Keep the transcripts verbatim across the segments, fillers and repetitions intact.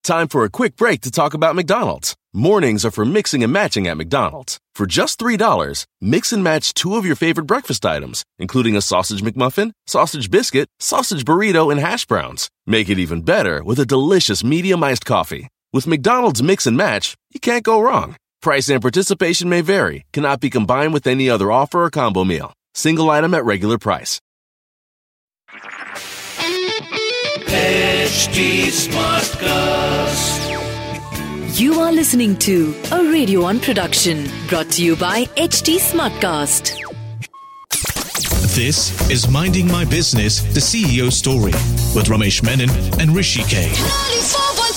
Time for a quick break to talk about McDonald's. Mornings are for mixing and matching at McDonald's. For just three dollars, mix and match two of your favorite breakfast items, including a sausage McMuffin, sausage biscuit, sausage burrito, and hash browns. Make it even better with a delicious medium iced coffee. With McDonald's Mix and Match, you can't go wrong. Price and participation may vary, cannot be combined with any other offer or combo meal. Single item at regular price. H D Smartcast. You are listening to a Radio One production brought to you by H D Smartcast. This is Minding My Business, the C E O story with Ramesh Menon and Rishi K. ninety-four point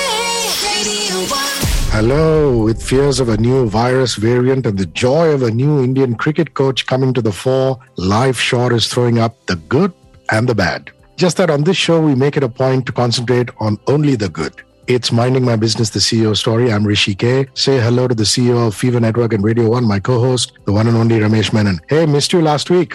three Radio One. Hello, with fears of a new virus variant and the joy of a new Indian cricket coach coming to the fore, Life Shore is throwing up the good and the bad. Just that on this show, we make it a point to concentrate on only the good. It's Minding My Business, the C E O story. I'm Rishi K. Say hello to the C E O of Fever Network and Radio One, my co-host, the one and only Ramesh Menon. Hey, missed you last week.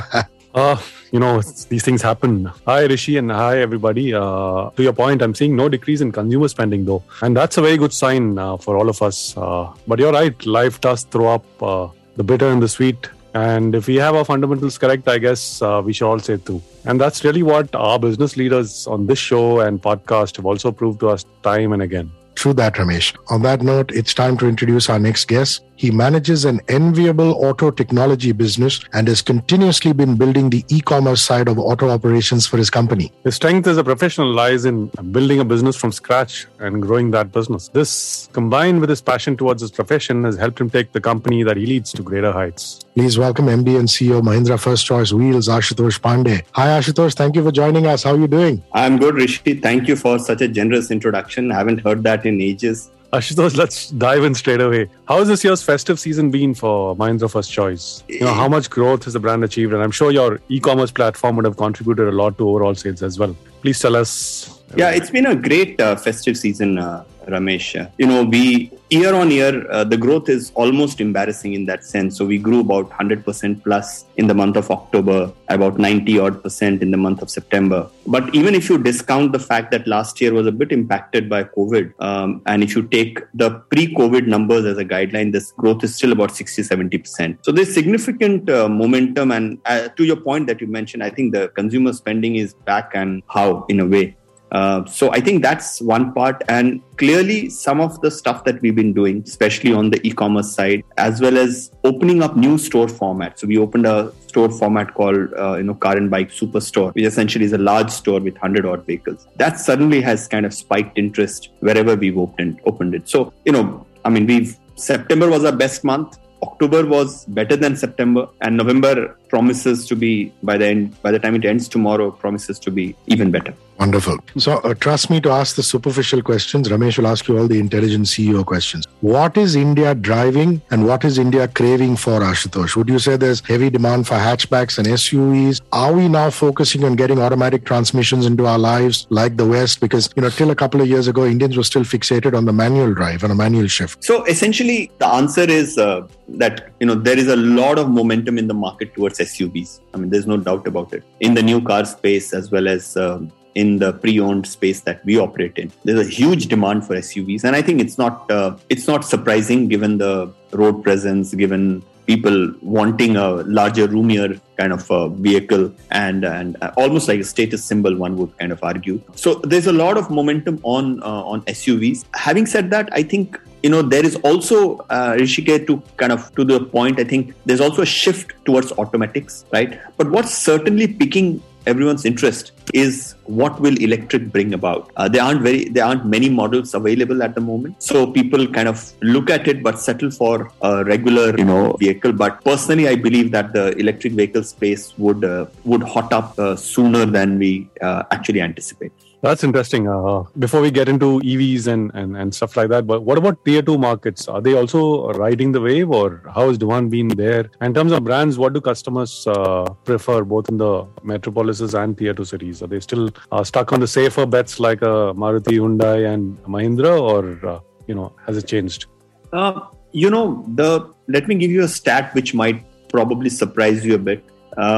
uh, you know, these things happen. Hi, Rishi, and hi, everybody. Uh, to your point, I'm seeing no decrease in consumer spending, though. And that's a very good sign uh, for all of us. Uh, but you're right, life does throw up uh, the bitter and the sweet. And if we have our fundamentals correct, I guess uh, we should all say through. And that's really what our business leaders on this show and podcast have also proved to us time and again. True that, Ramesh. On that note, it's time to introduce our next guest. He manages an enviable auto technology business and has continuously been building the e-commerce side of auto operations for his company. His strength as a professional lies in building a business from scratch and growing that business. This, combined with his passion towards his profession, has helped him take the company that he leads to greater heights. Please welcome M D and C E O Mahindra First Choice Wheels, Ashutosh Pandey. Hi, Ashutosh. Thank you for joining us. How are you doing? I'm good, Rishi. Thank you for such a generous introduction. I haven't heard that in ages. Ashutosh, let's dive in straight away. How has this year's festive season been for Mahindra First Choice? You know, how much growth has the brand achieved? And I'm sure your e-commerce platform would have contributed a lot to overall sales as well. Please tell us. Yeah, it's been a great uh, festive season, uh, Ramesh. Uh, you know, we year on year, uh, the growth is almost embarrassing in that sense. So we grew about one hundred percent plus in the month of October, about ninety odd percent in the month of September. But even if you discount the fact that last year was a bit impacted by COVID, um, and if you take the pre-COVID numbers as a guideline, this growth is still about sixty to seventy percent. So there's significant uh, momentum. And uh, to your point that you mentioned, I think the consumer spending is back, and how in a way. Uh, so I think that's one part, and clearly some of the stuff that we've been doing, especially on the e-commerce side, as well as opening up new store formats. So we opened a store format called, uh, you know, Car and Bike Superstore, which essentially is a large store with one hundred odd vehicles. That suddenly has kind of spiked interest wherever we've opened opened it. So, you know, I mean, we've September was our best month. October was better than September, and November promises to be, by the end, by the time it ends tomorrow, promises to be even better. Wonderful. So uh, trust me to ask the superficial questions. Ramesh will ask you all the intelligent C E O questions. What is India driving and what is India craving for, Ashutosh? Would you say there's heavy demand for hatchbacks and S U Vs? Are we now focusing on getting automatic transmissions into our lives like the West? Because, you know, till a couple of years ago, Indians were still fixated on the manual drive and a manual shift. So essentially, the answer is uh, that, you know, there is a lot of momentum in the market towards S U Vs. I mean, there's no doubt about it. In the new car space as well as um, in the pre-owned space that we operate in, there's a huge demand for S U Vs, and I think it's not uh, it's not surprising given the road presence, given people wanting a larger, roomier kind of uh, vehicle, and and uh, almost like a status symbol, one would kind of argue. So there's a lot of momentum on uh, on S U Vs. Having said that, I think, you know, there is also, uh, Rishikesh, to kind of to the point, I think there's also a shift towards automatics, right? But what's certainly piquing everyone's interest is what will electric bring about. Uh, there aren't very, there aren't many models available at the moment, so people kind of look at it but settle for a regular, you know, vehicle. But personally, I believe that the electric vehicle space would uh, would hot up uh, sooner than we uh, actually anticipate. That's interesting. Uh, before we get into E Vs and, and, and stuff like that, but what about tier two markets? Are they also riding the wave, or how has demand been there? In terms of brands, what do customers uh, prefer both in the metropolises and tier two cities? Are they still uh, stuck on the safer bets like uh, Maruti, Hyundai and Mahindra, or, uh, you know, has it changed? Uh, you know, the let me give you a stat which might probably surprise you a bit. Uh,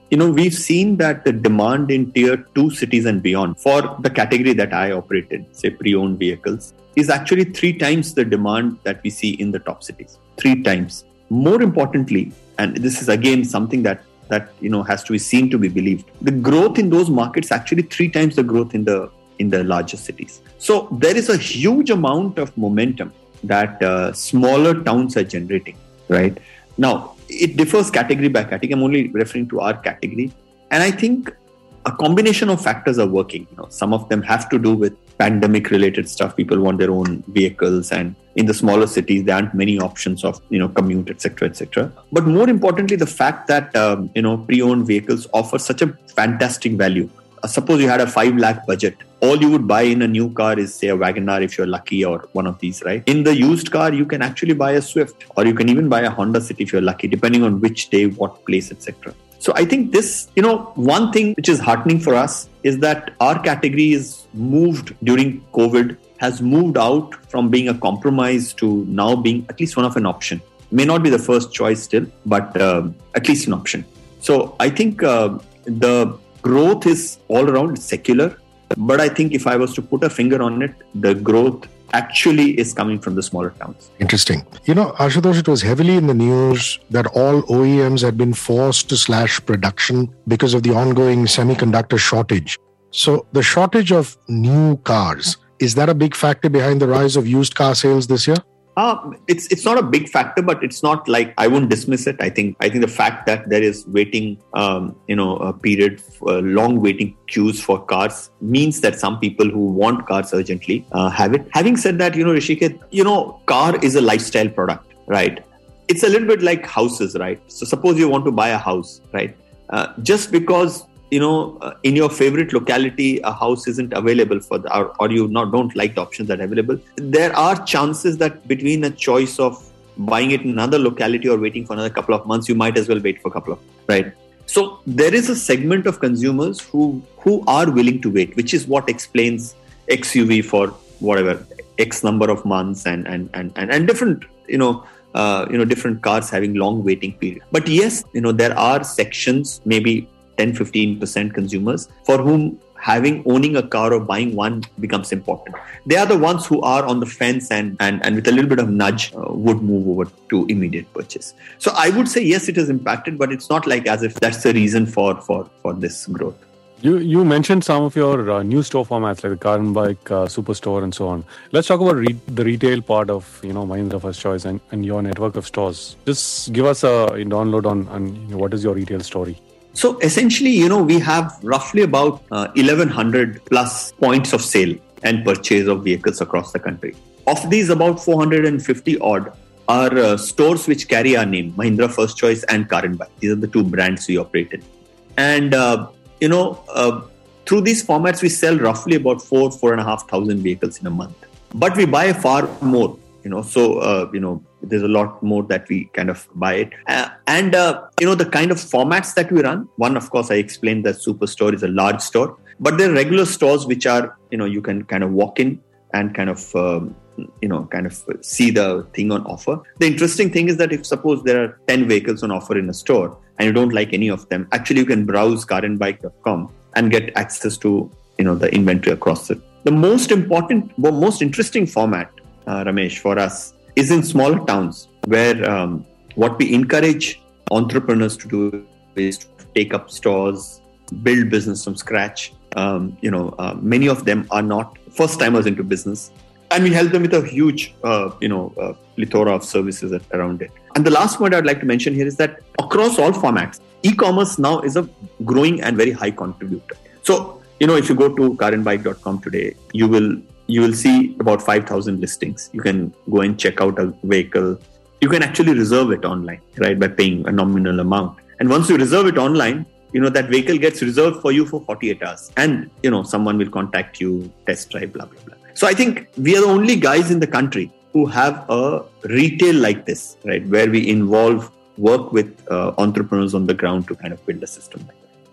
you know, we've seen that the demand in tier two cities and beyond for the category that I operated, say pre-owned vehicles, is actually three times the demand that we see in the top cities. Three times. More importantly, and this is again something that that you know has to be seen to be believed, the growth in those markets actually three times the growth in the in the larger cities. So there is a huge amount of momentum that uh, smaller towns are generating, right? Now, it differs category by category. I'm only referring to our category. And I think a combination of factors are working. You know, some of them have to do with pandemic-related stuff. People want their own vehicles, and in the smaller cities, there aren't many options of, you know, commute, et cetera, et cetera. But more importantly, the fact that, um, you know, pre-owned vehicles offer such a fantastic value. Uh, suppose you had a five lakh budget. All you would buy in a new car is, say, a Wagoner if you're lucky, or one of these, right? In the used car, you can actually buy a Swift, or you can even buy a Honda City if you're lucky, depending on which day, what place, et cetera. So I think this, you know, one thing which is heartening for us is that our category is moved during COVID, has moved out from being a compromise to now being at least one of an option. May not be the first choice still, but uh, at least an option. So I think uh, the growth is all around secular, but I think if I was to put a finger on it, the growth actually is coming from the smaller towns. Interesting. You know, Ashutosh, it was heavily in the news that all O E Ms had been forced to slash production because of the ongoing semiconductor shortage. So the shortage of new cars, is that a big factor behind the rise of used car sales this year? Uh, it's it's not a big factor, but it's not like I won't dismiss it. I think I think the fact that there is waiting, um, you know, a period, uh, long waiting queues for cars means that some people who want cars urgently uh, have it. Having said that, you know, Rishikesh, you know, car is a lifestyle product, right? It's a little bit like houses, right? So suppose you want to buy a house, right? Uh, just because, you know, uh, in your favorite locality, a house isn't available for the, or, or you not don't like the options that are available, there are chances that between a choice of buying it in another locality or waiting for another couple of months, you might as well wait for a couple of, right? So there is a segment of consumers who, who are willing to wait, which is what explains X U V for whatever, X number of months and, and, and, and, and different, you know, uh, you know, different cars having long waiting period. But yes, you know, there are sections, maybe ten to fifteen percent consumers for whom having, owning a car or buying one becomes important. They are the ones who are on the fence and, and, and with a little bit of nudge uh, would move over to immediate purchase. So I would say, yes, it is impacted, but it's not like as if that's the reason for, for, for this growth. You you mentioned some of your uh, new store formats like the Car and Bike uh, Superstore and so on. Let's talk about re- the retail part of, you know, Mahindra First Choice and, and your network of stores. Just give us a download on, on you know, what is your retail story. So essentially, you know, we have roughly about uh, eleven hundred plus points of sale and purchase of vehicles across the country. Of these, about four hundred fifty odd are uh, stores which carry our name, Mahindra First Choice and Car and Bike. These are the two brands we operate in. And, uh, you know, uh, through these formats, we sell roughly about four, four and a half thousand vehicles in a month. But we buy far more, you know, so, uh, you know, there's a lot more that we kind of buy it. Uh, and, uh, you know, the kind of formats that we run, one, of course, I explained that Superstore is a large store, but there are regular stores which are, you know, you can kind of walk in and kind of, um, you know, kind of see the thing on offer. The interesting thing is that if suppose there are ten vehicles on offer in a store and you don't like any of them, actually you can browse car and bike dot com and get access to, you know, the inventory across it. The most important, most interesting format, uh, Ramesh, for us is in smaller towns where um, what we encourage entrepreneurs to do is to take up stores, build business from scratch. Um, you know, uh, many of them are not first timers into business, and we help them with a huge, uh, you know, uh, plethora of services around it. And the last point I'd like to mention here is that across all formats, e-commerce now is a growing and very high contributor. So, you know, if you go to car and bike dot com today, you will you will see about five thousand listings. You can go and check out a vehicle. You can actually reserve it online, right, by paying a nominal amount. And once you reserve it online, you know, that vehicle gets reserved for you for forty-eight hours. And, you know, someone will contact you, test drive, blah, blah, blah. So I think we are the only guys in the country who have a retail like this, right, where we involve, work with uh, entrepreneurs on the ground to kind of build a system like that.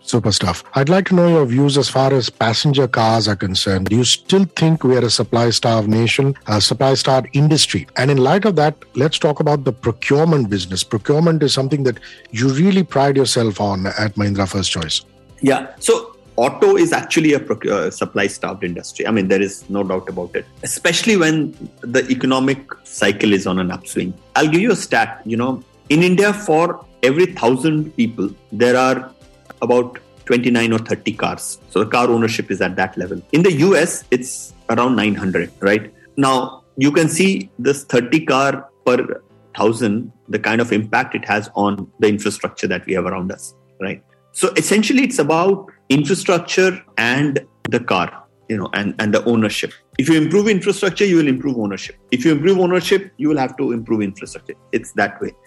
Super stuff. I'd like to know your views as far as passenger cars are concerned. Do you still think we are a supply-starved nation, a supply-starved industry? And in light of that, let's talk about the procurement business. Procurement is something that you really pride yourself on at Mahindra First Choice. Yeah. So auto is actually a uh, supply-starved industry. I mean, there is no doubt about it, especially when the economic cycle is on an upswing. I'll give you a stat. You know, in India, for every thousand people, there are about twenty-nine or thirty cars. So the car ownership is at that level. In the U S, it's around nine hundred, right? Now, you can see this thirty car per thousand, the kind of impact it has on the infrastructure that we have around us, right? So essentially, it's about infrastructure and the car, you know, and, and the ownership. If you improve infrastructure, you will improve ownership. If you improve ownership, you will have to improve infrastructure. It's that way.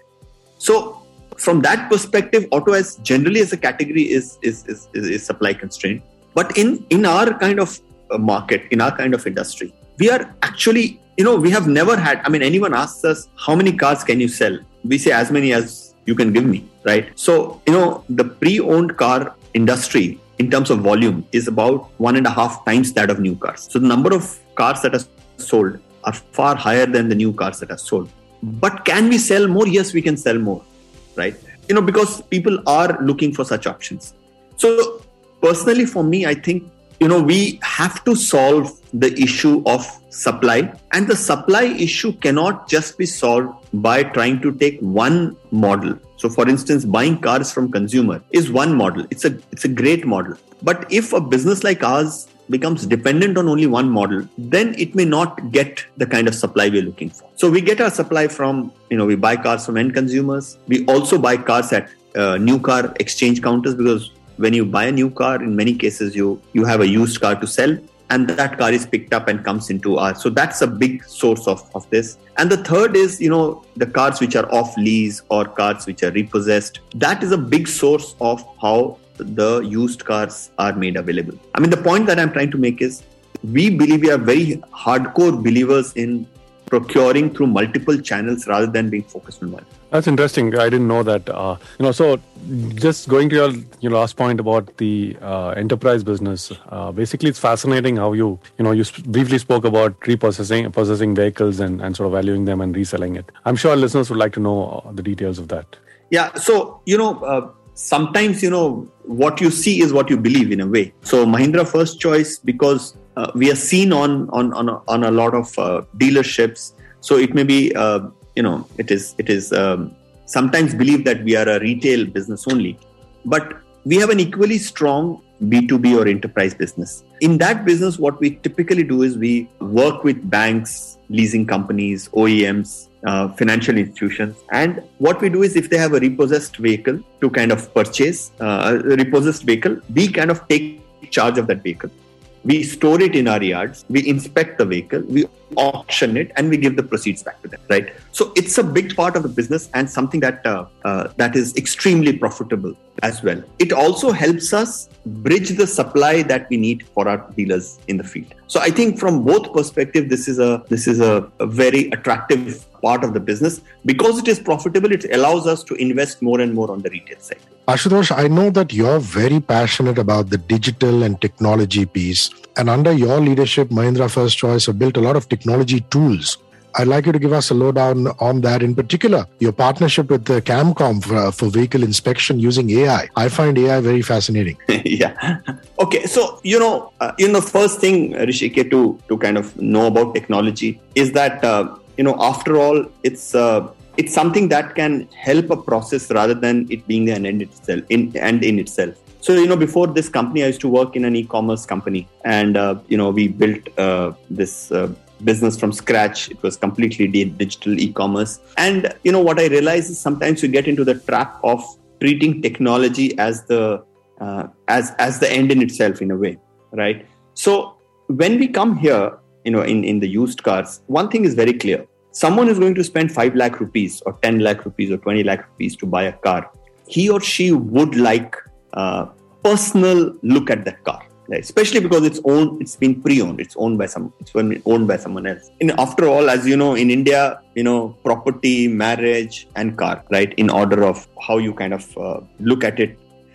So from that perspective, auto as generally as a category is is is, is supply constrained. But in, in our kind of market, in our kind of industry, we are actually, you know, we have never had, I mean, anyone asks us, how many cars can you sell? We say as many as you can give me, right? So, you know, the pre-owned car industry in terms of volume is about one and a half times that of new cars. So the number of cars that are sold are far higher than the new cars that are sold. But can we sell more? Yes, we can sell more, right? You know, because people are looking for such options. So personally for me, I think, you know, we have to solve the issue of supply, and the supply issue cannot just be solved by trying to take one model. So for instance, buying cars from consumer is one model. It's a it's a great model. But if a business like ours becomes dependent on only one model, then it may not get the kind of supply we're looking for. So we get our supply from, you know, we buy cars from end consumers. We also buy cars at uh, new car exchange counters, because when you buy a new car, in many cases, you, you have a used car to sell, and that car is picked up and comes into our. So that's a big source of, of this. And the third is, you know, the cars which are off lease or cars which are repossessed. That is a big source of how the used cars are made available. I mean, the point that I'm trying to make is, we believe we are very hardcore believers in procuring through multiple channels rather than being focused on one. That's interesting. I didn't know that. Uh, you know, so just going to your, your last point about the uh, enterprise business. Uh, basically, it's fascinating how you, you know, you sp- briefly spoke about repossessing possessing vehicles and, and sort of valuing them and reselling it. I'm sure listeners would like to know the details of that. Yeah. So, you know, uh, sometimes, you know, what you see is what you believe in a way. So Mahindra First Choice, because uh, we are seen on on on a, on a lot of uh, dealerships. So it may be, uh, you know, it is it is um, sometimes believed that we are a retail business only, but we have an equally strong B two B or enterprise business. In that business, what we typically do is we work with banks, leasing companies, O E Ms, uh, financial institutions. And what we do is, if they have a repossessed vehicle to kind of purchase, uh, a repossessed vehicle, we kind of take charge of that vehicle. We store it in our yards, we inspect the vehicle, we auction it, and we give the proceeds back to them, right? So it's a big part of the business and something that uh, uh, that is extremely profitable as well. It also helps us bridge the supply that we need for our dealers in the field. So I think from both perspectives, this is a this is a, a very attractive part of the business. Because it is profitable, it allows us to invest more and more on the retail side. Ashutosh, I know that you're very passionate about the digital and technology piece. And under your leadership, Mahindra First Choice have built a lot of technology tools. I'd like you to give us a lowdown on that. In particular, your partnership with the Camcom for, for vehicle inspection using A I. I find A I very fascinating. Yeah. Okay. So, you know, uh, you know, first thing, Rishike, to, to kind of know about technology is that, uh, you know, after all, it's uh, it's something that can help a process rather than it being an end itself, in and in itself. So, you know, before this company, I used to work in an e-commerce company, and, uh, you know, we built uh, this uh, business from scratch. It was completely digital e-commerce. And, you know, what I realized is sometimes you get into the trap of treating technology as the uh, as as the end in itself, in a way, right? So when we come here, you know, in, in the used cars, one thing is very clear. Someone is going to spend five lakh rupees or ten lakh rupees or twenty lakh rupees to buy a car. He or she would like a personal look at that car, right? Especially because it's owned, it's been pre-owned, it's owned by some, it's been owned by someone else. And after all, as you know, in India, you know, property, marriage, and car, right, in order of how you kind of uh, look at it.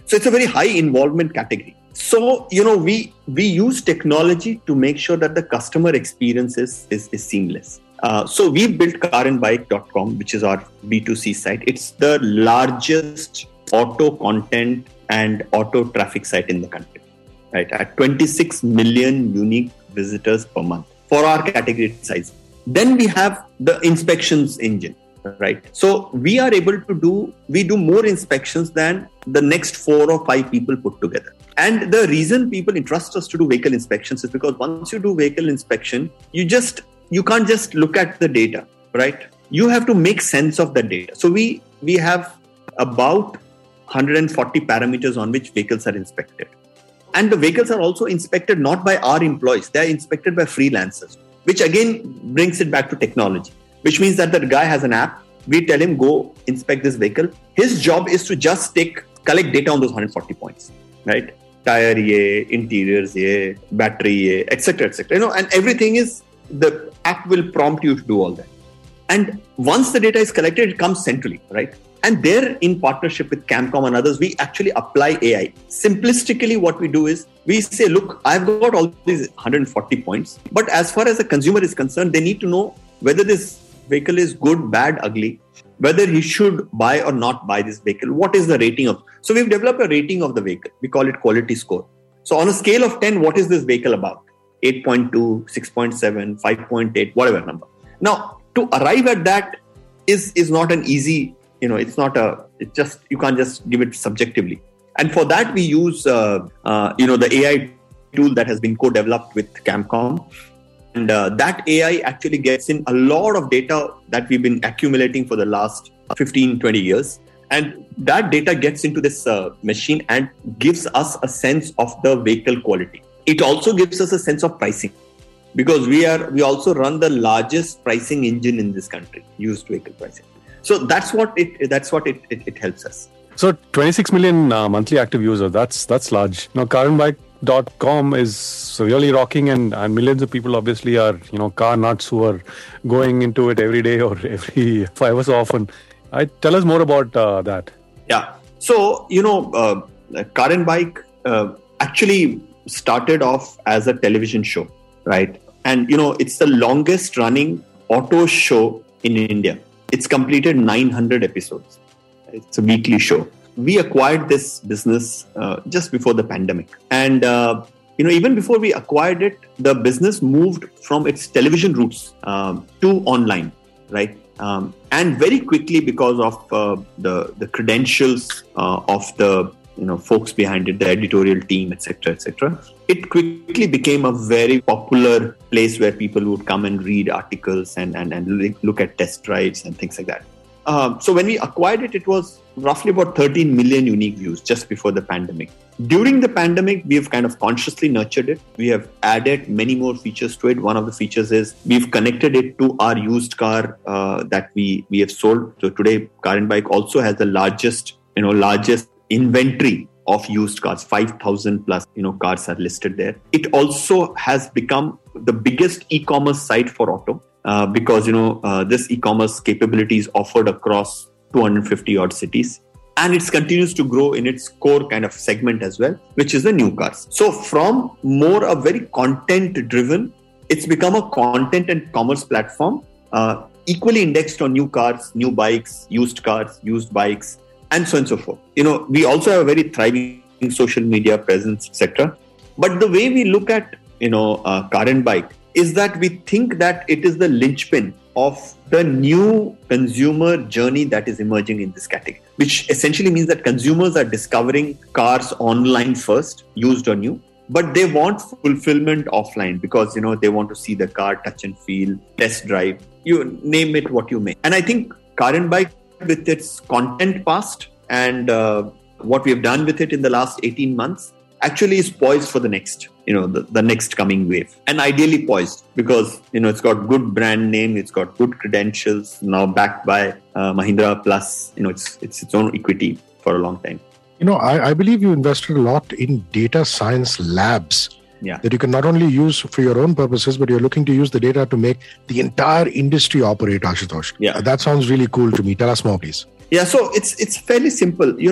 So it's a very high involvement category. So, you know, we we use technology to make sure that the customer experience is, is, is seamless. Uh, so we've built car and bike dot com, which is our B two C site. It's the largest auto content and auto traffic site in the country, right? At twenty-six million unique visitors per month for our category size. Then we have the inspections engine, right? So we are able to do, we do more inspections than the next four or five people put together. And the reason people entrust us to do vehicle inspections is because once you do vehicle inspection, you just, you can't just look at the data, right? You have to make sense of the data. So we, we have about one hundred forty parameters on which vehicles are inspected. And the vehicles are also inspected not by our employees, they are inspected by freelancers, which again brings it back to technology, which means that the guy has an app. We tell him, go inspect this vehicle. His job is to just take, collect data on those one hundred forty points, right? Tire, ye, interiors, ye, battery, ye, et cetera, et cetera. You know, and everything is, the app will prompt you to do all that. And once the data is collected, it comes centrally, right? And there, in partnership with Camcom and others, we actually apply A I. Simplistically, what we do is we say, look, I've got all these one hundred forty points, but as far as the consumer is concerned, they need to know whether this vehicle is good, bad, ugly, whether he should buy or not buy this vehicle. What is the rating of? So we've developed a rating of the vehicle. We call it quality score. So on a scale of ten, what is this vehicle about? eight point two, six point seven, five point eight, whatever number. Now, to arrive at that is, is not an easy, you know, it's not a, it's just, you can't just give it subjectively. And for that, we use, uh, uh, you know, the A I tool that has been co-developed with Camcom. And uh, that A I actually gets in a lot of data that we've been accumulating for the last fifteen, twenty years. And that data gets into this uh, machine and gives us a sense of the vehicle quality. It also gives us a sense of pricing, because we are we also run the largest pricing engine in this country, used vehicle pricing. So that's what it that's what it, it, it helps us. So twenty-six million uh, monthly active users, that's that's large. Now car and bike dot com is really rocking, and, and millions of people obviously are, you know, car nuts who are going into it every day or every five or so often. I, tell us more about uh, that. Yeah. So, you know, uh, Car and Bike uh, actually started off as a television show, right? And, you know, it's the longest running auto show in India. It's completed nine hundred episodes. It's a weekly show. We acquired this business uh, just before the pandemic. And, uh, you know, even before we acquired it, the business moved from its television roots um, to online, right? Um, and very quickly, because of uh, the, the credentials uh, of the, you know, folks behind it, the editorial team, et cetera, et cetera, it quickly became a very popular place where people would come and read articles and, and, and look at test drives and things like that. Um, so when we acquired it, it was roughly about thirteen million unique views just before the pandemic. During the pandemic, we have kind of consciously nurtured it. We have added many more features to it. One of the features is we've connected it to our used car uh, that we, we have sold. So today, Car and Bike also has the largest, you know, largest inventory of used cars. five thousand plus, you know, cars are listed there. It also has become the biggest e-commerce site for auto. Uh, because, you know, uh, this e-commerce capability is offered across two hundred fifty odd cities. And it continues to grow in its core kind of segment as well, which is the new cars. So from more a very content driven, it's become a content and commerce platform, uh, equally indexed on new cars, new bikes, used cars, used bikes, and so on and so forth. You know, we also have a very thriving social media presence, et cetera. But the way we look at, you know, uh, Car and Bike is that we think that it is the linchpin of the new consumer journey that is emerging in this category, which essentially means that consumers are discovering cars online first, used or new, but they want fulfillment offline because, you know, they want to see the car, touch and feel, test drive, you name it what you may. And I think Car and Bike, with its content past and uh, what we have done with it in the last eighteen months, actually is poised for the next, you know, the, the next coming wave, and ideally poised because, you know, it's got good brand name, it's got good credentials, now backed by uh, Mahindra Plus, you know, it's it's its own equity for a long time. You know, I, I believe you invested a lot in data science labs yeah. that you can not only use for your own purposes, but you're looking to use the data to make the entire industry operate, Ashutosh. Yeah. Uh, that sounds really cool to me. Tell us more, please. Yeah, so it's it's fairly simple. You know,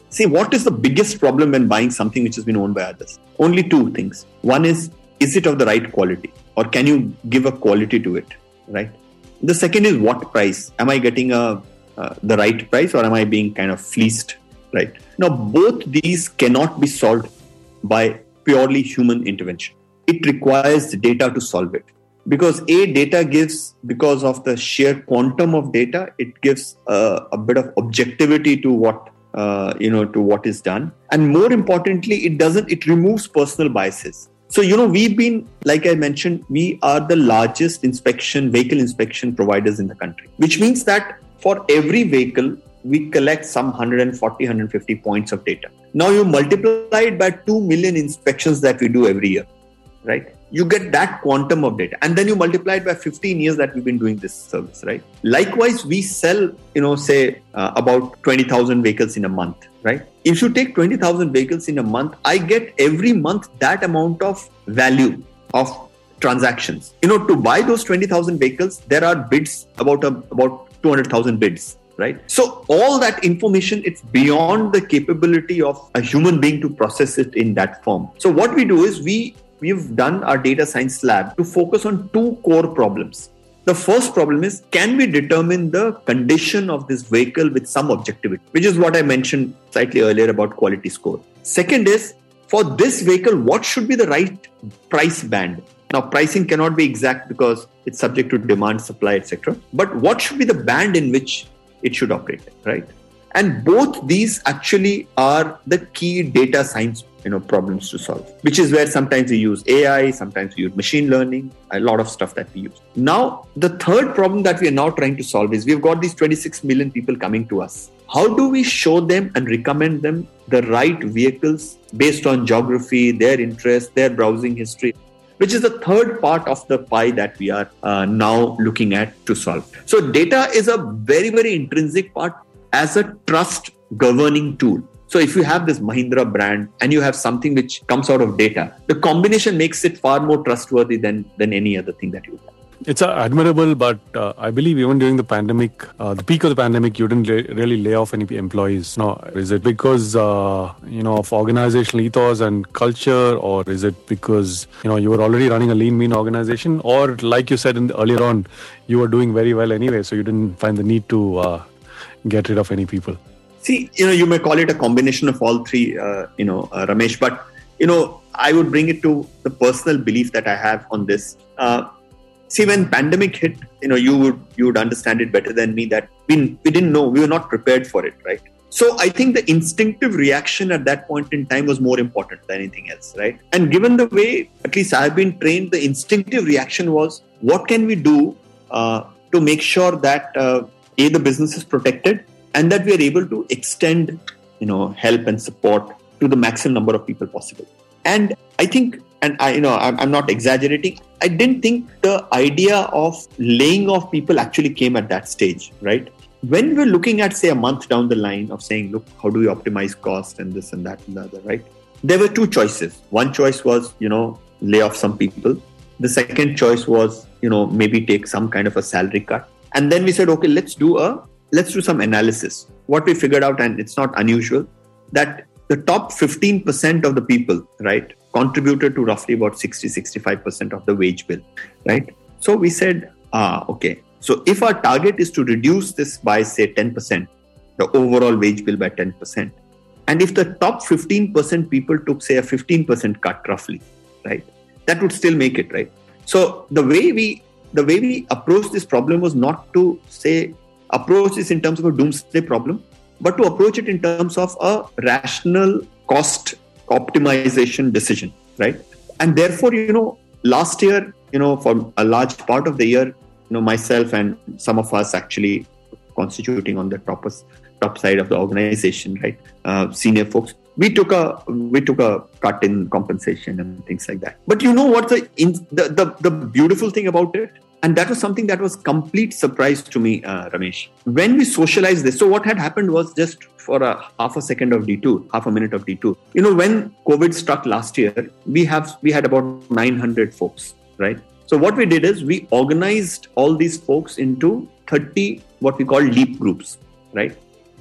See, what is the biggest problem when buying something which has been owned by others? Only two things. One is, is it of the right quality? Or can you give a quality to it, right? The second is, what price? Am I getting a uh, the right price, or am I being kind of fleeced, right? Now, both these cannot be solved by purely human intervention. It requires data to solve it. Because A, data gives, because of the sheer quantum of data, it gives uh, a bit of objectivity to what, uh, you know, to what is done. And more importantly, it doesn't, it removes personal biases. So, you know, we've been, like I mentioned, we are the largest inspection, vehicle inspection providers in the country, which means that for every vehicle, we collect some one hundred forty, one hundred fifty points of data. Now you multiply it by two million inspections that we do every year, right? You get that quantum of data. And then you multiply it by fifteen years that we've been doing this service, right? Likewise, we sell, you know, say uh, about twenty thousand vehicles in a month, right? If you take twenty thousand vehicles in a month, I get every month that amount of value of transactions. You know, to buy those twenty thousand vehicles, there are bids, about a, about two hundred thousand bids, right? So all that information, it's beyond the capability of a human being to process it in that form. So what we do is we We've done our data science lab to focus on two core problems. The first problem is, can we determine the condition of this vehicle with some objectivity, which is what I mentioned slightly earlier about quality score. Second is, for this vehicle, what should be the right price band? Now, pricing cannot be exact because it's subject to demand, supply, et cetera. But what should be the band in which it should operate, right? And both these actually are the key data science, you know, problems to solve, which is where sometimes we use A I, sometimes we use machine learning, a lot of stuff that we use. Now, the third problem that we are now trying to solve is, we've got these twenty-six million people coming to us. How do we show them and recommend them the right vehicles based on geography, their interest, their browsing history, which is the third part of the pie that we are uh, now looking at to solve. So data is a very, very intrinsic part as a trust governing tool. So if you have this Mahindra brand and you have something which comes out of data, the combination makes it far more trustworthy than, than any other thing that you have. It's uh, admirable, but uh, I believe even during the pandemic, uh, the peak of the pandemic, you didn't la- really lay off any employees. No, is it because, uh, you know, of organizational ethos and culture, or is it because, you know, you were already running a lean, mean organization, or like you said in the, earlier on, you were doing very well anyway, so you didn't find the need to uh, get rid of any people? See, you know, you may call it a combination of all three, uh, you know, uh, Ramesh, but, you know, I would bring it to the personal belief that I have on this. Uh, see, when pandemic hit, you know, you would you would understand it better than me that we, we didn't know, we were not prepared for it, right? So I think the instinctive reaction at that point in time was more important than anything else, right? And given the way, at least I've been trained, the instinctive reaction was, what can we do uh, to make sure that, uh, A, the business is protected, and that we are able to extend, you know, help and support to the maximum number of people possible. And I think, and I, you know, I'm, I'm not exaggerating, I didn't think the idea of laying off people actually came at that stage, right? When we're looking at, say, a month down the line of saying, look, how do we optimize cost and this and that and the other, right? There were two choices. One choice was, you know, lay off some people. The second choice was, you know, maybe take some kind of a salary cut. And then we said, okay, let's do a Let's do some analysis. What we figured out, and it's not unusual, that the top fifteen percent of the people, right, contributed to roughly about sixty to sixty-five percent of the wage bill, right? So we said, ah, okay. So if our target is to reduce this by, say, ten percent, the overall wage bill by ten percent, and if the top fifteen percent people took, say, a fifteen percent cut roughly, right, that would still make it, right? So the way we, the way we approached this problem was not to say, approach this in terms of a doomsday problem, but to approach it in terms of a rational cost optimization decision, right? And therefore, you know, last year, you know, for a large part of the year, you know, myself and some of us actually constituting on the top, top side of the organization, right? Uh, senior folks, we took a we took a cut in compensation and things like that. But you know what the in, the, the the beautiful thing about it? And that was something that was complete surprise to me, uh, Ramesh. When we socialized this, so what had happened was, just for a half a second of detour, half a minute of detour. You know, when COVID struck last year, we have we had about nine hundred folks, right? So what we did is we organized all these folks into thirty what we call leap groups, right?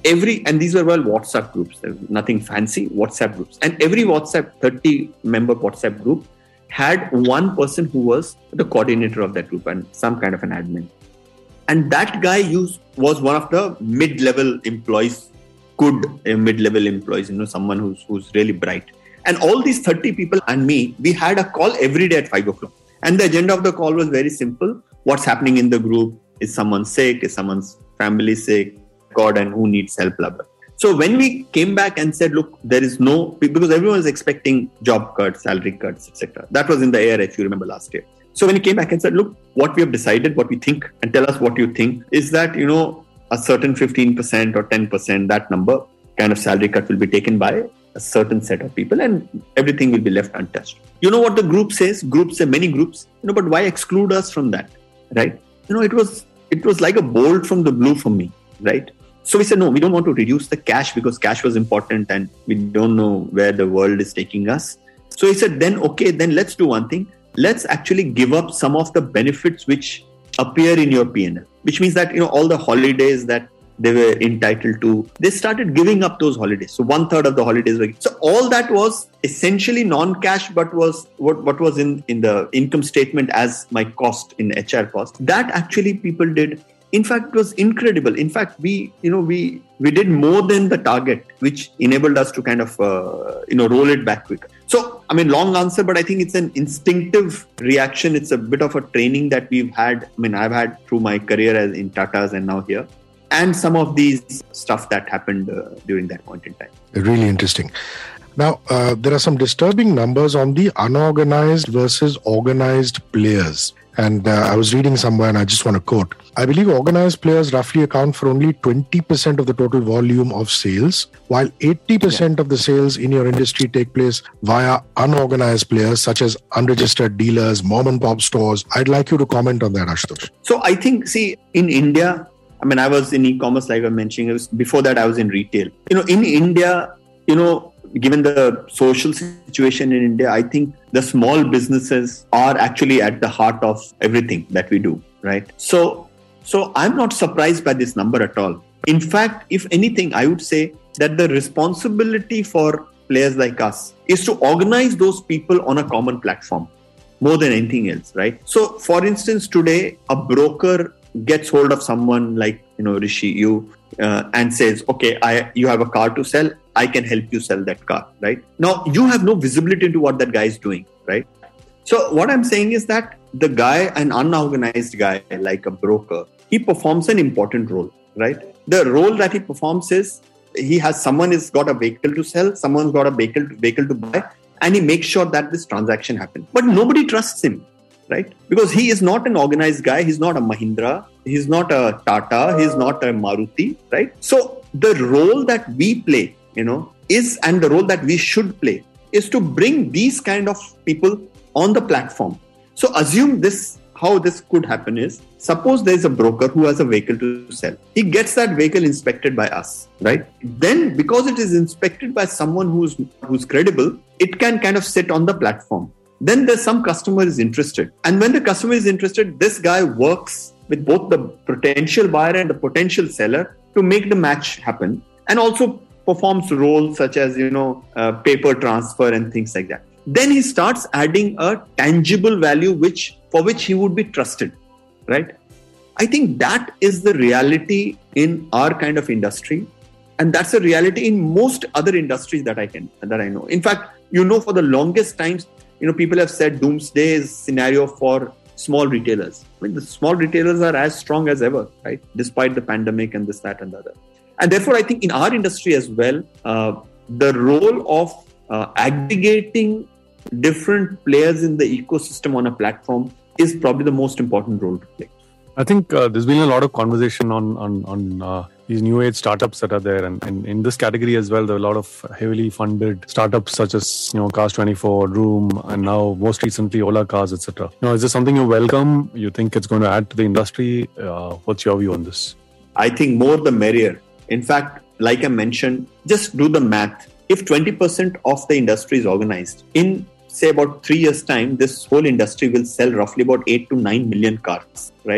every, and these were all WhatsApp groups, nothing fancy, WhatsApp groups. And every WhatsApp, thirty member WhatsApp group had one person who was the coordinator of that group and some kind of an admin. And that guy used, was one of the mid-level employees, good uh, mid-level employees, you know, someone who's who's really bright. And all these thirty people and me, we had a call every day at five o'clock. And the agenda of the call was very simple. What's happening in the group? Is someone sick? Is someone's family sick? God, and who needs help? Blah, blah. So when we came back and said, look, there is no, because everyone was expecting job cuts, salary cuts, et cetera. That was in the air, if you remember last year. So when he came back and said, look, what we have decided, what we think, and tell us what you think, is that, you know, a certain fifteen percent or ten percent, that number kind of salary cut will be taken by a certain set of people and everything will be left untouched. You know what the group says? Groups say, many groups, you know, but why exclude us from that, right? You know, it was it was like a bolt from the blue for me, right? So we said, no, we don't want to reduce the cash because cash was important and we don't know where the world is taking us. So he said, then, okay, then let's do one thing. Let's actually give up some of the benefits which appear in your P and L, which means that, you know, all the holidays that they were entitled to, they started giving up those holidays. So one third of the holidays were, so all that was essentially non-cash, but was what, what was in, in the income statement as my cost in H R cost. That actually people did. In fact, it was incredible. In fact, we, you know, we, we did more than the target, which enabled us to kind of, uh, you know, roll it back quicker. So, I mean, long answer, but I think it's an instinctive reaction. It's a bit of a training that we've had. I mean, I've had through my career as in Tata's and now here. And some of these stuff that happened uh, during that point in time. Really interesting. Now, uh, there are some disturbing numbers on the unorganized versus organized players. And uh, I was reading somewhere and I just want to quote, I believe organized players roughly account for only twenty percent of the total volume of sales, while eighty percent yeah. of the sales in your industry take place via unorganized players such as unregistered dealers, mom and pop stores. I'd like you to comment on that, Ashutosh. So I think, see, in India, I mean, I was in e-commerce, like I was mentioning. It was, before that, I was in retail. You know, in India, you know, given the social situation in India, I think the small businesses are actually at the heart of everything that we do, right? So, so I'm not surprised by this number at all. In fact, if anything, I would say that the responsibility for players like us is to organize those people on a common platform more than anything else, right? So, for instance, today, a broker gets hold of someone like, you know, Rishi, you, uh, and says, okay, I you have a car to sell. I can help you sell that car, right? Now, you have no visibility into what that guy is doing, right? So what I'm saying is that the guy, an unorganized guy, like a broker, he performs an important role, right? The role that he performs is he has someone has got a vehicle to sell, someone's got a vehicle, vehicle to buy, and he makes sure that this transaction happens. But nobody trusts him, right? Because he is not an organized guy. He's not a Mahindra. He's not a Tata. He's not a Maruti, right? So the role that we play, you know, is, and the role that we should play is to bring these kind of people on the platform. So assume this, how this could happen is, suppose there's a broker who has a vehicle to sell. He gets that vehicle inspected by us, right? Then because it is inspected by someone who's who's credible, it can kind of sit on the platform. Then there's some customer is interested. And when the customer is interested, this guy works with both the potential buyer and the potential seller to make the match happen. And also performs roles such as, you know, uh, paper transfer and things like that. Then he starts adding a tangible value which for which he would be trusted, right? I think that is the reality in our kind of industry. And that's a reality in most other industries that I can, that I know. In fact, you know, for the longest times, you know, people have said doomsday is scenario for small retailers. I mean, the small retailers are as strong as ever, right? Despite the pandemic and this, that, and the other. And therefore, I think in our industry as well, uh, the role of uh, aggregating different players in the ecosystem on a platform is probably the most important role to play. I think uh, there's been a lot of conversation on on, on uh, these new age startups that are there, and, and in this category as well, there are a lot of heavily funded startups such as, you know, Cars twenty-four, Room, and now most recently Ola Cars, et cetera. You know, is this something you welcome? You think it's going to add to the industry? Uh, what's your view on this? I think more the merrier. In fact, like I mentioned, just do the math. If twenty percent of the industry is organized, in say about three years' time, this whole industry will sell roughly about eight to nine million cars, right?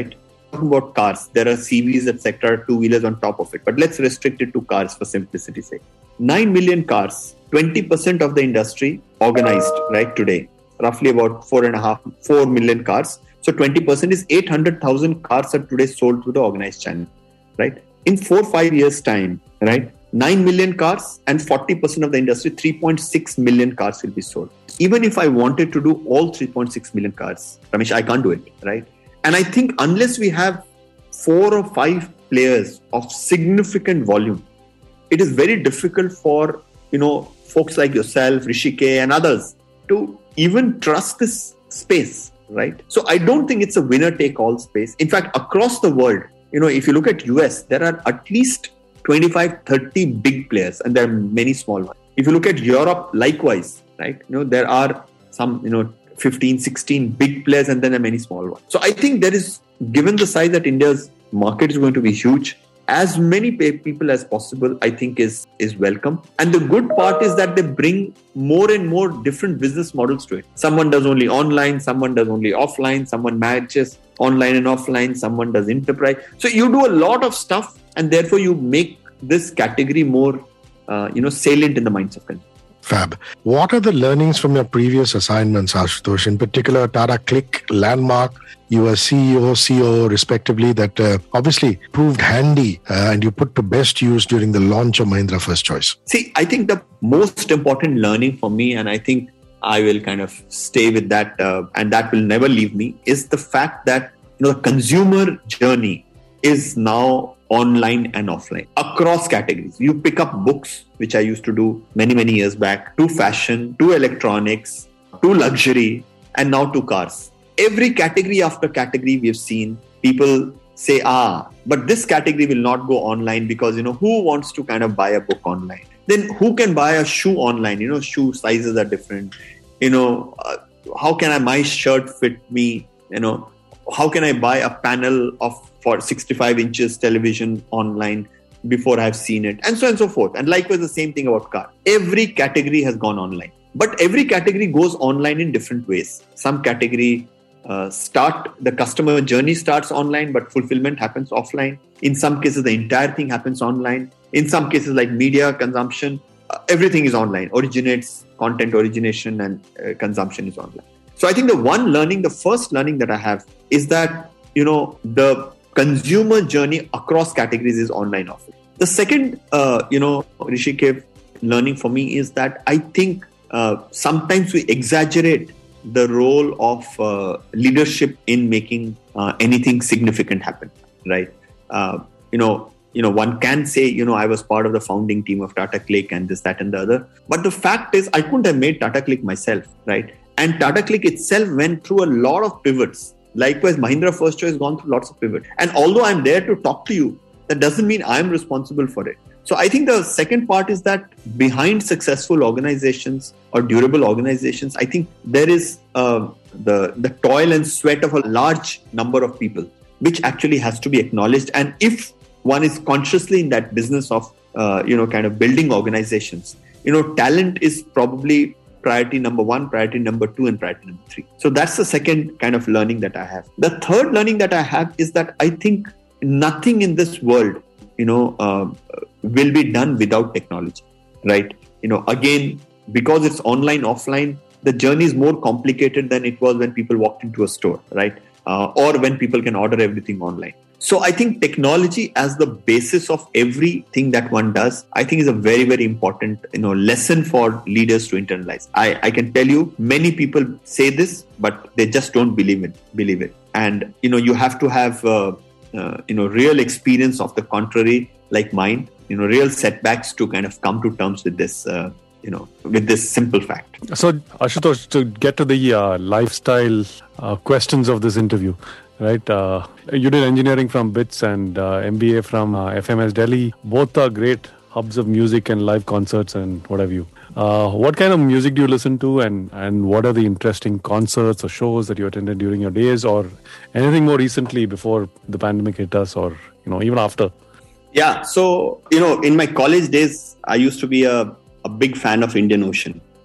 about cars. There are C Vs, et cetera, two-wheelers on top of it. But let's restrict it to cars for simplicity's sake. nine million cars, twenty percent of the industry organized, right, today. Roughly about four and a half, four million cars. So twenty percent is eight hundred thousand cars are today sold through the organized channel, right? In four, five years' time, right, nine million cars and forty percent of the industry, three point six million cars will be sold. Even if I wanted to do all three point six million cars, Ramesh, I can't do it, right? And I think unless we have four or five players of significant volume, it is very difficult for, you know, folks like yourself, Rishi K and others to even trust this space, right? So I don't think it's a winner-take-all space. In fact, across the world, you know, if you look at U S, there are at least twenty-five, thirty big players and there are many small ones. If you look at Europe, likewise, right? You know, there are some, you know, fifteen, sixteen big players and then there are many small ones. So I think there is, given the size that India's market is going to be huge, as many people as possible, I think is, is welcome. And the good part is that they bring more and more different business models to it. Someone does only online, someone does only offline, someone matches online and offline, someone does enterprise. So you do a lot of stuff and therefore you make this category more, uh, you know, salient in the minds of consumers. Fab. What are the learnings from your previous assignments, Ashutosh? In particular, Tata Click, Landmark, you were C E O, C O O respectively, that uh, obviously proved handy uh, and you put to best use during the launch of Mahindra First Choice. See, I think the most important learning for me, and I think I will kind of stay with that uh, and that will never leave me, is the fact that, you know, the consumer journey is now online and offline across categories. You pick up books, which I used to do many, many years back, to fashion, to electronics, to luxury, and now to cars. Every category after category we have seen people say, ah, but this category will not go online because, you know, who wants to kind of buy a book online? Then who can buy a shoe online? You know, shoe sizes are different. You know, uh, how can I, my shirt fit me? You know, how can I buy a panel of for sixty-five inches television online before I've seen it, and so on and so forth. And likewise, the same thing about car. Every category has gone online, but every category goes online in different ways. Some category uh, start, the customer journey starts online, but fulfillment happens offline. In some cases, the entire thing happens online. In some cases, like media consumption, uh, everything is online. Originates, content origination and uh, consumption is online. So I think the one learning, the first learning that I have is that, you know, the consumer journey across categories is online offline. The second, uh, you know, Rishikesh, learning for me is that I think uh, sometimes we exaggerate the role of uh, leadership in making uh, anything significant happen, right? Uh, you know, you know, one can say, you know, I was part of the founding team of Tata Click and this, that, and the other. But the fact is, I couldn't have made Tata Click myself, right? And Tata Click itself went through a lot of pivots. Likewise, Mahindra First Choice has gone through lots of pivots. And although I'm there to talk to you, that doesn't mean I'm responsible for it. So I think the second part is that behind successful organizations or durable organizations, I think there is uh, the, the toil and sweat of a large number of people, which actually has to be acknowledged. And if one is consciously in that business of, uh, you know, kind of building organizations, you know, talent is probably priority number one, priority number two, and priority number three. So that's the second kind of learning that I have. The third learning that I have is that I think nothing in this world, you know, uh, will be done without technology, right? You know, again, because it's online, offline, the journey is more complicated than it was when people walked into a store, right? Uh, or when people can order everything online. So I think technology as the basis of everything that one does, I think is a very, very important, you know, lesson for leaders to internalize. I, I can tell you many people say this, but they just don't believe it, believe it. And, you know, you have to have, uh, uh, you know, real experience of the contrary, like mine, you know, real setbacks to kind of come to terms with this, uh, you know, with this simple fact. So, Ashutosh, to get to the uh, lifestyle uh, questions of this interview, right? Uh, you did engineering from B I T S and uh, M B A from uh, F M S Delhi. Both are great hubs of music and live concerts and what have you. Uh, what kind of music do you listen to, and, and what are the interesting concerts or shows that you attended during your days, or anything more recently before the pandemic hit us, or, you know, even after? Yeah. So, you know, in my college days, I used to be a, a big fan of Indian Ocean.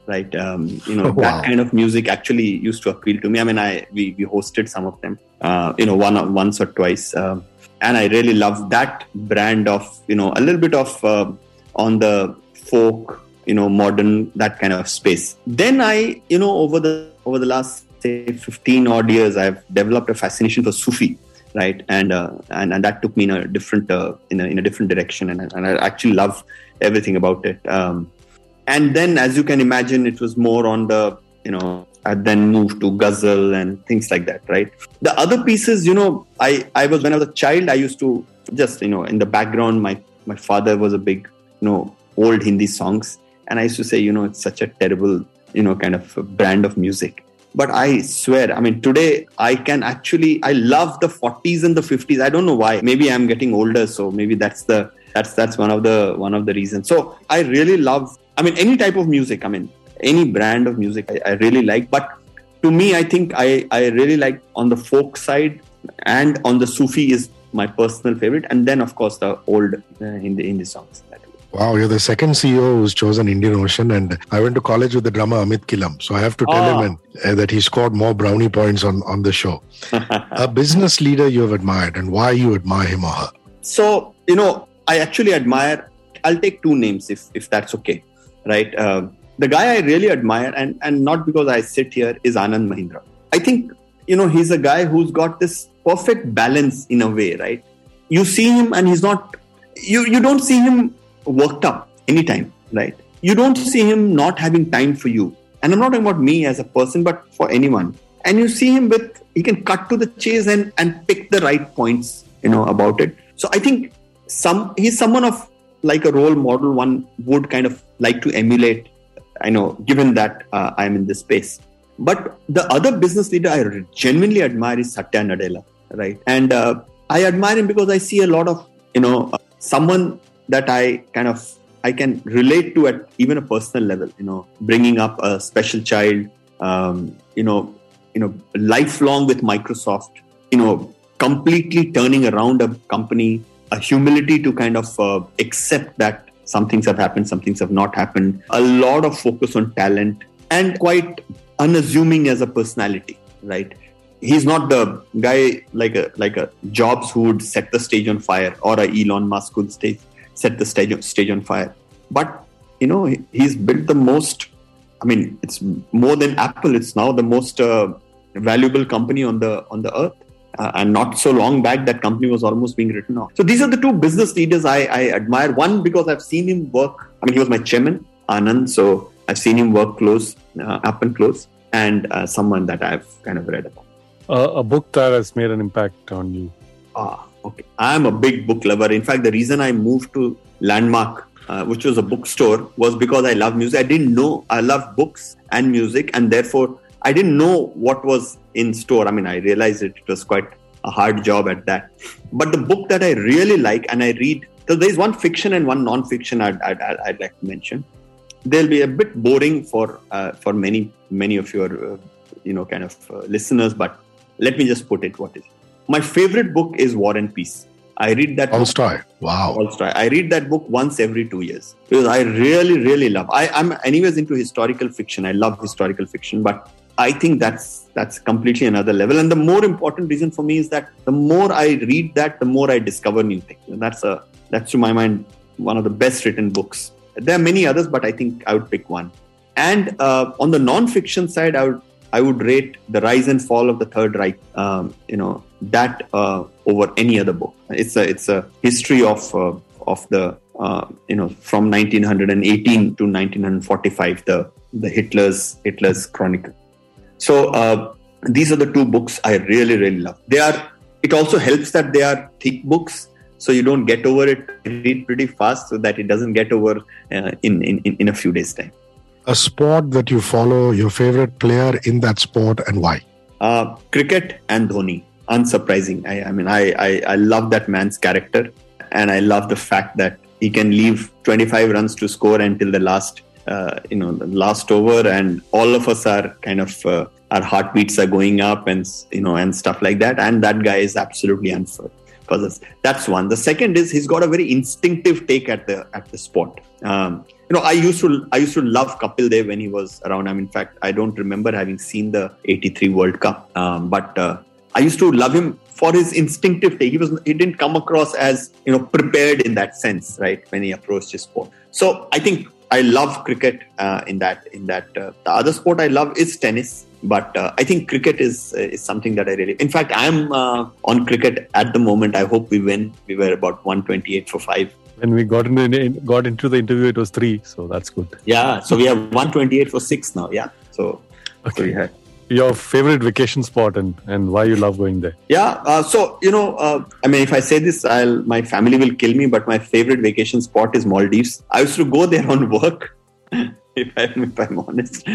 right? Um, you know, Oh, that wow. kind of music actually used to appeal to me. I mean, I we, we hosted some of them, uh, you know, one once or twice. Um, and I really love that brand of, you know, a little bit of uh, on the folk, you know, modern, that kind of space. Then I, you know, over the over the last, say, fifteen odd years, I've developed a fascination for Sufi, right? And uh, and and that took me in a different uh, in a in a different direction, and and I actually love everything about it. Um, and then, as you can imagine, it was more on the, you know, I then moved to ghazal and things like that, right? The other pieces, you know, I I was when I was a child, I used to just, you know, in the background, my my father was a big, you know, old Hindi songs. And I used to say, you know, it's such a terrible, you know, kind of brand of music. But I swear, I mean, today I can actually, I love the forties and the fifties. I don't know why. Maybe I'm getting older, so maybe that's the that's that's one of the one of the reasons. So I really love, I mean, any type of music. I mean, any brand of music I, I really like. But to me, I think I I really like on the folk side, and on the Sufi is my personal favorite, and then of course the old uh, Hindi Hindi songs. Wow, you're the second C E O who's chosen Indian Ocean, and I went to college with the drummer Amit Kilam, so I have to tell Ah. him and, uh, that he scored more brownie points on, on the show. A business leader you have admired, and why you admire him or her? So, you know, I actually admire, I'll take two names if if that's okay, right? Uh, the guy I really admire, and, and not because I sit here, is Anand Mahindra. I think, you know, he's a guy who's got this perfect balance in a way, right? You see him and he's not, you, you don't see him worked up anytime, right? You don't see him not having time for you. And I'm not talking about me as a person, but for anyone. And you see him with, he can cut to the chase and, and pick the right points, you know, about it. So I think some he's someone of like a role model one would kind of like to emulate, I know, given that uh, I'm in this space. But the other business leader I genuinely admire is Satya Nadella, right? And uh, I admire him because I see a lot of, you know, uh, someone that I kind of, I can relate to at even a personal level, you know, bringing up a special child, um, you know, you know, lifelong with Microsoft, you know, completely turning around a company, a humility to kind of uh, accept that some things have happened, some things have not happened, a lot of focus on talent, and quite unassuming as a personality, right? He's not the guy like a like a Jobs who would set the stage on fire, or a Elon Musk who would stage, set the stage, stage on fire. But, you know, he, he's built the most, I mean, it's more than Apple. It's now the most uh, valuable company on the on the earth. Uh, and not so long back, that company was almost being written off. So these are the two business leaders I, I admire. One, because I've seen him work. I mean, he was my chairman, Anand. So I've seen him work close, uh, up and close. And uh, someone that I've kind of read about. Uh, a book that has made an impact on you. Ah, okay. I'm a big book lover. In fact, the reason I moved to Landmark, uh, which was a bookstore, was because I love music. I didn't know I love books and music, and therefore I didn't know what was in store. I mean, I realized it, it was quite a hard job at that. But the book that I really like, and I read, so there's one fiction and one non-fiction I'd, I'd, I'd like to mention. They'll be a bit boring for uh, for many many of your uh, you know kind of uh, listeners, but let me just put it what is. My favorite book is War and Peace. I read that Tolstoy. book. Wow. Tolstoy. I read that book once every two years because I really, really love. I, I'm anyways into historical fiction. I love historical fiction, but I think that's that's completely another level. And the more important reason for me is that the more I read that, the more I discover new things. And that's a that's to my mind one of the best written books. There are many others, but I think I would pick one. And uh, on the non-fiction side, I would I would rate The Rise and Fall of the Third Reich. Um, you know that uh, over any other book. It's a it's a history of uh, of the uh, you know from nineteen eighteen to nineteen forty-five. The the Hitler's Hitler's Chronicle. So uh, these are the two books I really, really love. They are. It also helps that they are thick books, so you don't get over it. Read pretty fast, so that it doesn't get over uh, in, in in a few days' time. A sport that you follow, your favorite player in that sport, and why? Uh, cricket and Dhoni. Unsurprising. I, I mean, I, I I love that man's character, and I love the fact that he can leave twenty-five runs to score until the last. Uh, you know, the last over, and all of us are kind of uh, our heartbeats are going up, and you know, and stuff like that. And that guy is absolutely unfair because that's one. The second is he's got a very instinctive take at the at the sport. Um, you know, I used to I used to love Kapil Dev when he was around. I mean, in fact, I don't remember having seen the eighty-three World Cup, um, but uh, I used to love him for his instinctive take. He was he didn't come across as, you know, prepared in that sense, right, when he approached his sport. So I think I love cricket uh, in that in that. Uh, the other sport I love is tennis. But uh, I think cricket is uh, is something that I really... In fact, I'm uh, on cricket at the moment. I hope we win. We were about one twenty-eight for five. When we got into, got into the interview, it was three. So that's good. Yeah. So we have one twenty-eight for six now. Yeah. So, okay. So we had... Your favorite vacation spot and, and why you love going there? Yeah. Uh, so, you know, uh, I mean, if I say this, I'll my family will kill me. But my favorite vacation spot is Maldives. I used to go there on work. If, I, if I'm honest.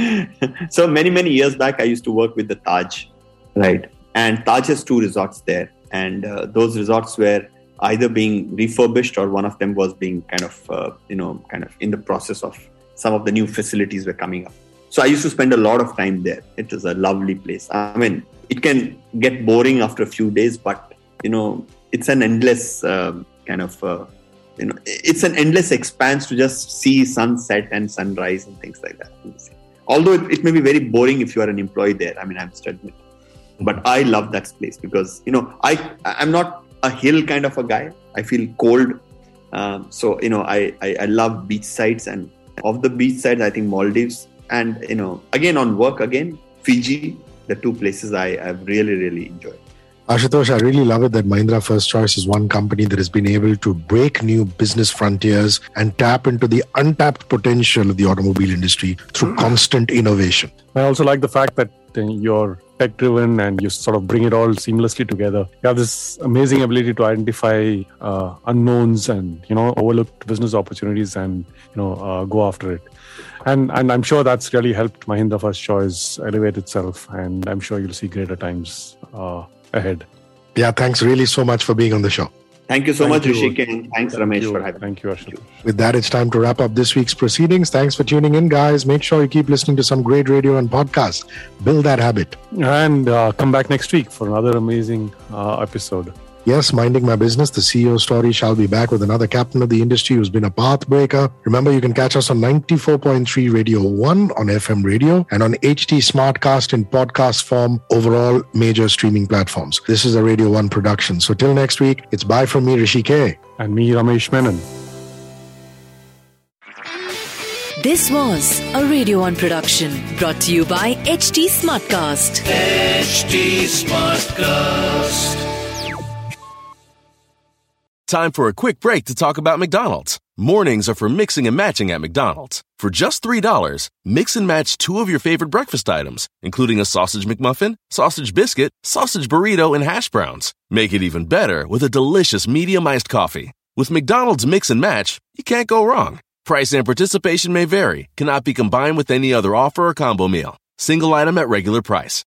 So many, many years back, I used to work with the Taj, right? And Taj has two resorts there. And uh, those resorts were either being refurbished or one of them was being kind of, uh, you know, kind of in the process of some of the new facilities were coming up. So I used to spend a lot of time there. It was a lovely place. I mean, it can get boring after a few days, but, you know, it's an endless uh, kind of... Uh, You know, it's an endless expanse to just see sunset and sunrise and things like that. Although it, it may be very boring if you are an employee there. I mean, I must admit. But I love that place because, you know, I, I'm not a hill kind of a guy. I feel cold. Um, so, you know, I, I, I love beach sides, and of the beach sides, I think Maldives and, you know, again on work again, Fiji, the two places I, I've really, really enjoyed. Ashutosh, I really love it that Mahindra First Choice is one company that has been able to break new business frontiers and tap into the untapped potential of the automobile industry through constant innovation. I also like the fact that you're tech-driven and you sort of bring it all seamlessly together. You have this amazing ability to identify uh, unknowns and, you know, overlooked business opportunities and, you know, uh, go after it. And and I'm sure that's really helped Mahindra First Choice elevate itself. And I'm sure you'll see greater times uh, ahead. Yeah, thanks really so much for being on the show. Thank you so Thank much, you. Rishikesh, and thanks, Thank Ramesh, you. for having me. Thank you, Ashutosh. With that, it's time to wrap up this week's proceedings. Thanks for tuning in, guys. Make sure you keep listening to some great radio and podcasts. Build that habit. And uh, come back next week for another amazing uh, episode. Yes, Minding My Business, the C E O story, shall be back with another captain of the industry who's been a pathbreaker. Remember, you can catch us on ninety-four point three Radio one on F M radio and on H T Smartcast in podcast form over all major streaming platforms. This is a Radio one production. So till next week, it's bye from me, Rishi K. And me, Ramesh Menon. This was a Radio one production brought to you by H T Smartcast. H T Smartcast. Time for a quick break to talk about McDonald's. Mornings are for mixing and matching at McDonald's. For just three dollars, mix and match two of your favorite breakfast items, including a sausage McMuffin, sausage biscuit, sausage burrito, and hash browns. Make it even better with a delicious medium iced coffee. With McDonald's Mix and Match, you can't go wrong. Price and participation may vary, cannot be combined with any other offer or combo meal. Single item at regular price.